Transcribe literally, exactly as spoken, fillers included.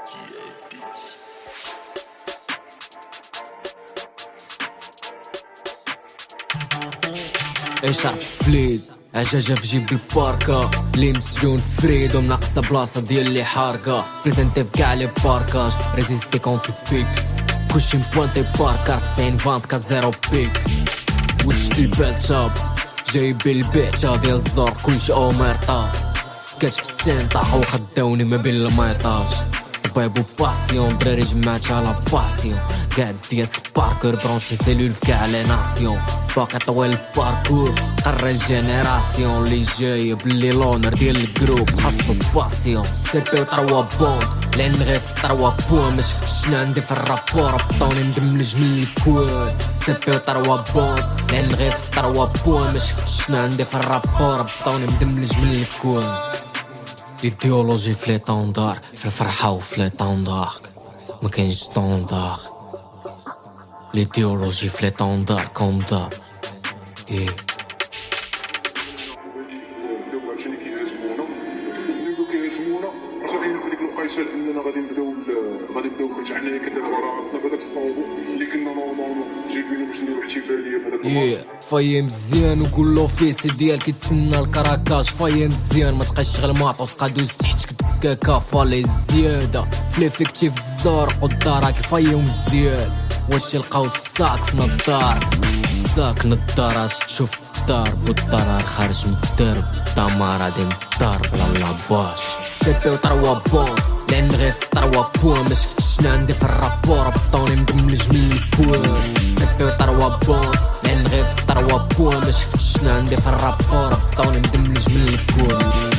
ايش عفليد عجاجة في جيب الباركة اللي مسجون فريد ومناقصة بلاصة ديال اللي حارقة بريزنتي في كاع لي باركاج ريزيستي كونتي بيكس كلشي مبوانتي باركار تسعين فانت زيرو بيكس وش البال تاب جايبين البيعتة ديال الزور كلشي اوميرطا سكات في السين طاحو خداوني ما بين الميطاج بابو باسيون دراري جمعت على باسيون قاعد دياسك باركور برونش في سيلول في كاع لي ناسيون باقي طويل الباركور قرر الجينيراسيون اللي جايه باللي لونر ديال الجروب خاصو باسيون سي بي و تروا بوند لان غير في تروا بوند ما شفتش شنو عندي في الرابور بطوني مدملج من الكوان سي بي و تروا بوند لان غير في تروا بوند ما شفتش شنو عندي في الرابور بطوني مدملج من الكوان ايديولوجي في لي طوندار في الفرحه وفي لي طوندار ما كاينش طوندار الايديولوجي في لي طوندار كوم داب ايه اننا غادي نبداو غادي نبداو كنت حنايا كندافعوا على راسنا بهذاك السطوبو اللي كنا نورمالمون جايبينو باش نديرو احتفاليه في هذاك الماتش فاي مزيان وقول له فيسي ديالك كيتسنى الكراكاج فاي مزيان ما تبقاش تشغل ماطوس قادو سحتك دكاكا فالي زياده في ليفيكتيف الزرق والدارك فاي مزيان واش يلقاو الساك في الدار ساك الدارات تشوف الدار بالدار خارج من الدرب الدمار غادي من الدار بلا لاباش سيبي وطروا بون لان غير في طروا بون ما شفتش شنو عندي في الرابور بطوني مدملج من الكوان سيبي وطروا بون لان غير في طروا بون ما شفتش شنو عندي في الرابور بطوني مدملج من الكوان